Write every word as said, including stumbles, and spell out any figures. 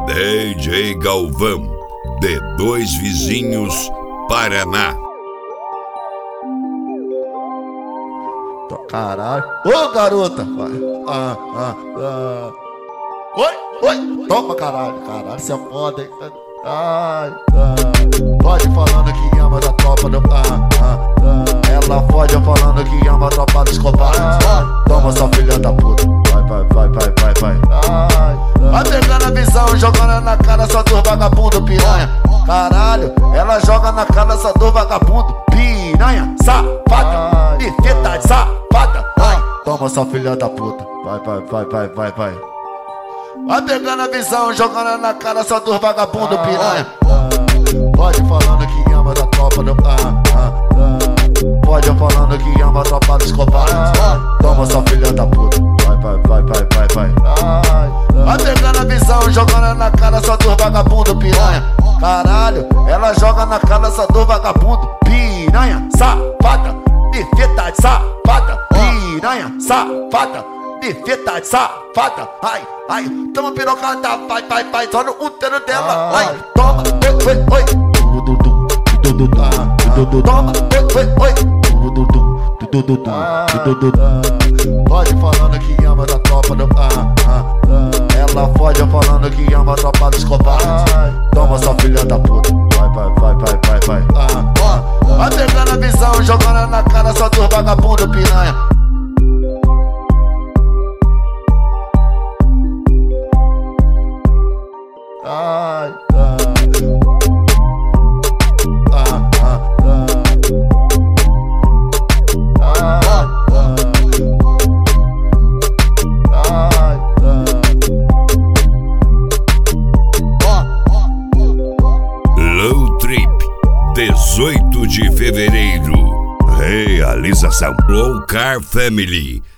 D J Galvão, de Dois Vizinhos, Paraná. Caralho. Ô, garota. Ah, ah, ah. Oi, oi. Toma, caralho. Caralho, você é foda, hein? Ai, ah. Pode falando que ama da tropa do... Ah, ah, ah. Ela pode falando que ama a tropa dos covardes. Ah, toma, sua filha da puta. Vai, vai, vai, vai, vai, vai. Ai, ah. Vai pegando a visão, jogando na cara só dos vagabundo piranha. Caralho, ela joga na cara só dos vagabundo piranha. Safada, perfeita, safada. Ai, toma, sua filha da puta. Vai, vai, vai, vai, vai, vai. Vai pegando a visão, jogando na cara só dos vagabundo piranha. Pode falando que ama da tropa do... Ah, ah, ah. Pode falando que ama a tropa dos covardes. Toma, sua filha da puta. Vai, vai, vai, vai, vai, vai. Vai pegando a visão, jogando na cara só dos vagabundo piranha. Caralho, ela joga na cara só dos vagabundo piranha. Safada, perfeita, safada. Piranha, safada, perfeita, safada. Ai, ai, toma pirocada, vai, vai, vai. Só no útero dela, ai, toma, oi, oi, oi. Toma, oi, oi, oi. Pode falando que ama da tropa do... Ah, ah, ah. Ela pode falando que ama a tropa dos covardes. Toma, sua filha da puta. Vai, vai, vai, vai, vai, vai. Ah, ah. Vai pegando a visão, jogando na cara só dos vagabundo piranha. Ai, ah. Ah, ah, ah. Low Trip, dezoito de fevereiro. Realização Low Car Family.